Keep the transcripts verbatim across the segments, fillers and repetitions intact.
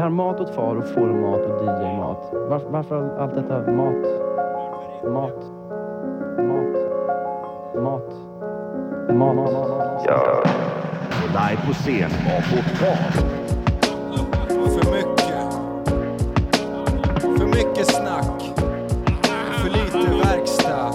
här mat åt far och får mat och D J-mat. Varför, varför allt detta mat? Mat. Mat. Mat. Mat. Mat. Mat. Ja. Live på scen och fotboll. För mycket. För mycket snack. För lite verkstad.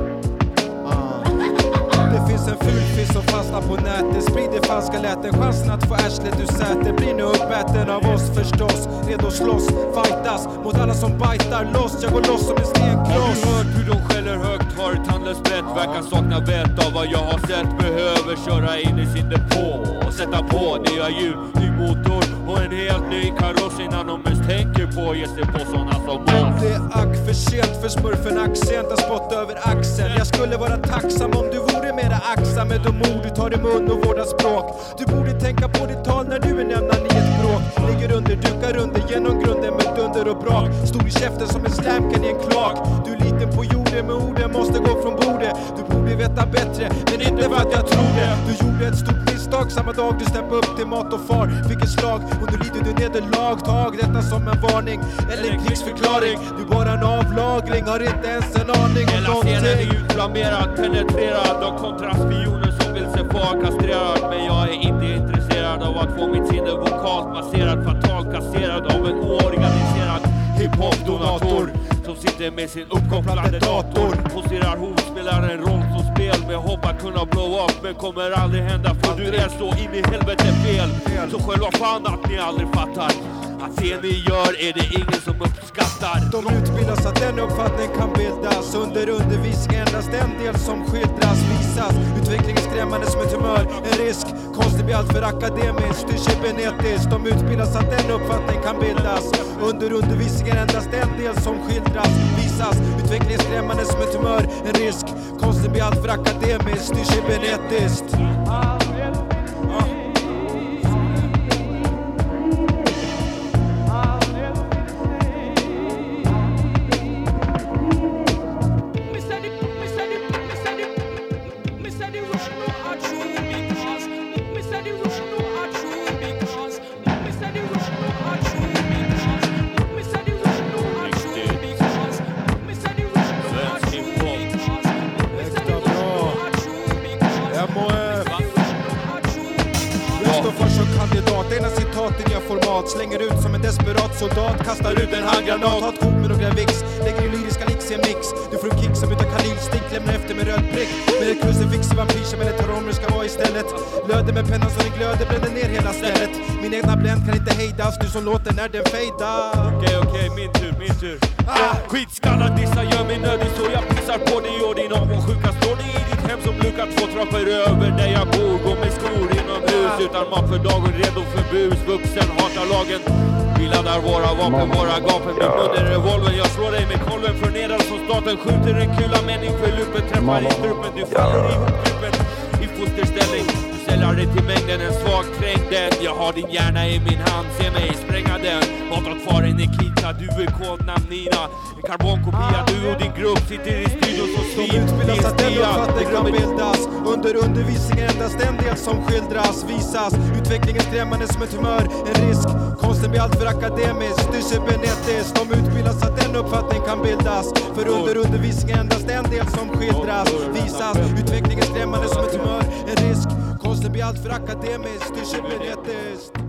uh. Det finns en fulfisk som fastnar på nätet. Sprider falska läten. Chansen att få ärslet ur sätet blir nu uppäten av oss förstås. Redo slåss, fightas mot alla som bajtar loss. Jag går loss som en stenkloss. Har du hört hur de skäller högt? Har ett tandlöst brett. Verkar sakna vett av vad jag har sett. Behöver köra in i sin depå och sätta på nya hjul, ny motor och en helt ny kaross innan de ens tänker på att ge sig på såna som oss. Det är ack för sent för smurfen accent att spotta över axeln. Jag skulle vara tacksam om du vore mera axam med de ord du tar i mun och vårda språk. Du borde tänka på ditt tal när du är nämnaren i ett bråk. Ligger under, dukar under, genom grunden med dunder och brak. Stor i käften som en slamkan i en kloak. Du är liten på jorden med orden måste gå från bordet. Du borde veta bättre, men inte för att jag tror det. Du gjorde ett stort misstag samma dag du steppade upp till mat och far. Fick ett slag och nu lider du nederlag. Tag detta som en varning eller en krigsförklaring. Du är bara en avlagring, har inte ens en aning om hela scenen är någonting. utflammerad, penetrerad av kontrastspioner som vill se far kastrerad. Men jag är inte intresserad av att få mitt sinne vokalt masserad, fatalt kasserad av en oorganiserad hiphop-donator som sitter med sin uppkopplade dator. Poserar hon, spelar en roll som spel med hopp att kunna blow up, men kommer aldrig hända för du är så in i helvete fel. Så själva fan att ni aldrig fattar att det ni gör är det ingen som uppskattar. De utbildas att den uppfattning kan bildas. Under undervisning endast en del som skildras visas. Utvecklingen skrämmande som ett humör, en risk. Konstigt blir allt för akademiskt, styrs cybernetiskt. De utbildas att den uppfattning kan bildas. Under undervisningen endast en del som skildras visas. Utvecklingen skrämmande som ett humör, en risk. Konstigt blir allt för akademiskt, styrs cybernetiskt. Kandidat, ena citaten jag format. Slänger ut som en desperat soldat. Kastar ut en handgranat. Har ett kort med några vix. Lägger i lyriska licks i en mix. Du får en kick som utan kanilstick. Lämnar efter med röd prick. Med ett krucifix i vampyr som eller tar om det ska vara istället. Löder med pennan som den glöder. Bränner ner hela stället. Min egna bländ kan inte hejdas. Du som låter när den fejdar. Okej, okay, okej, okay, min tur, min tur. Ah! Skitskallad dissa gör mig nödig så jag pissar på dig och din avundsjuka står dig i ditt hem som lukat två trappor över där jag bor. Går med skor inomhus utan mat för dagen, redo för bus. Vuxen hatar lagen. Vi laddar våra vapen, våra gapen. Min mun är revolver, jag slår dig med kolven från nedan som staten skjuter en kula men inför lupen. Träffar i strupen, du faller ihop gruppen i fosterställning. Säljer dig till mängden, en svag trängden. Jag har din hjärna i min hand, se mig spränga den. Matat faren Nikita, du är kodnamn Nina. En karbonkopia, du och din grupp sitter i studion som svin. De utbildas att den uppfattning kan bildas. Under undervisningen endast en del som skildras visas. Utvecklingen skrämmande som ett humör, en risk. Konsten blir allt för akademisk, styrs cybernetiskt. De utbildas att den uppfattning kan bildas. För under undervisningen endast en del som skildras visas. Utvecklingen skrämmande som ett humör, en risk. Konsten blir allt för akademiskt, styrs cybernetiskt.